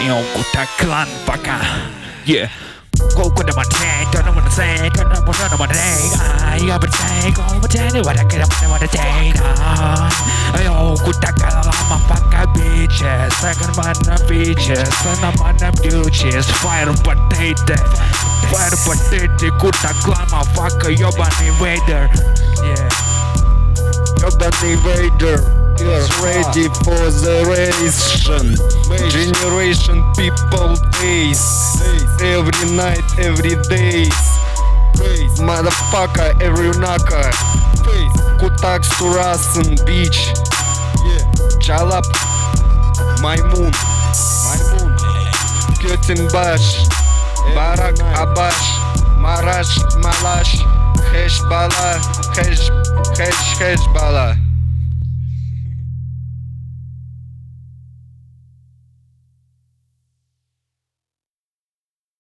Yo, Kuta clan baka. Yeah. Go to my tank, don't know what to say, don't know what to say. I got to say, go to tell you what I get up and what to say. Yo, Kuta clan baka bitches. Second man of bitches, and I'm on them duties. Fire potato, fire potato. Kuta clan motherfucker, you're an invader. Yeah. You're an invader. Is ready for the ration. Generation people days. Every night, every day. Motherfucker, every knocker. Kutak Surasan beach. Jalap Maymun. Götünbaş. Barak Abaş. Maraş Malaş. Heş Bala. Heş Bala.